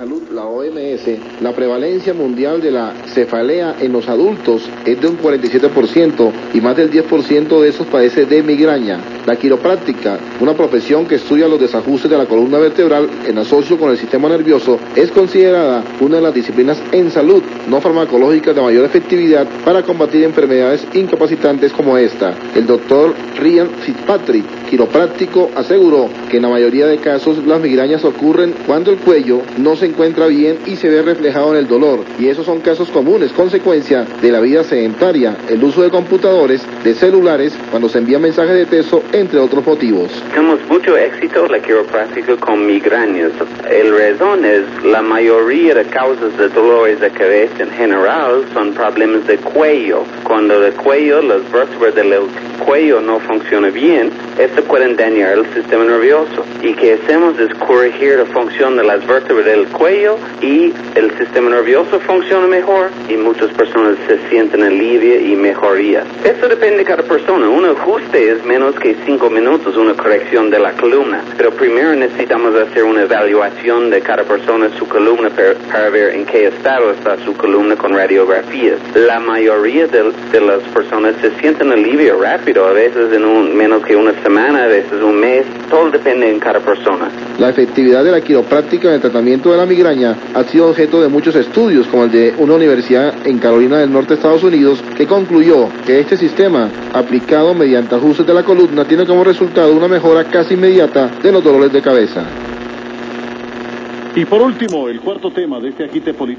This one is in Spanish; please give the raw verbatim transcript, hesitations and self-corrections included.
Salud, la O M S, la prevalencia mundial de la cefalea en los adultos es de un cuarenta y siete por ciento y más del diez por ciento de esos padece de migraña. La quiropráctica, una profesión que estudia los desajustes de la columna vertebral en asocio con el sistema nervioso, es considerada una de las disciplinas en salud no farmacológicas de mayor efectividad para combatir enfermedades incapacitantes como esta. El doctor Ryan Fitzpatrick, quiropráctico, aseguró que en la mayoría de casos las migrañas ocurren cuando el cuello no se encuentra bien y se ve reflejado en el dolor, y esos son casos comunes, consecuencia de la vida sedentaria, el uso de computadores, de celulares, cuando se envía mensajes de texto, entre otros motivos. Tenemos mucho éxito la quiropráctica con migrañas. El razón es la mayoría de causas de dolores de cabeza en general son problemas de cuello. Cuando el cuello, las vértebras del cuello no funcionan bien, esto puede dañar el sistema nervioso. Y que hacemos es corregir la función de las vértebras del cuello y el sistema nervioso funciona mejor y muchas personas se sienten alivio y mejoría. Eso depende de cada persona. Un ajuste es menos que cinco minutos, una corrección de la columna. Pero primero necesitamos hacer una evaluación de cada persona, su columna, para, para ver en qué estado está su columna con radiografías. La mayoría de, de las personas se sienten alivio rápido, a veces en un, menos que una semana, a veces un mes. Todo depende en cada persona. La efectividad de la quiropráctica en el tratamiento de la migraña ha sido objeto de muchos estudios, como el de una universidad en Carolina del Norte, Estados Unidos, que concluyó que este sistema, aplicado mediante ajustes de la columna, tiene como resultado una mejora casi inmediata de los dolores de cabeza. Y por último, el cuarto tema de este agite político.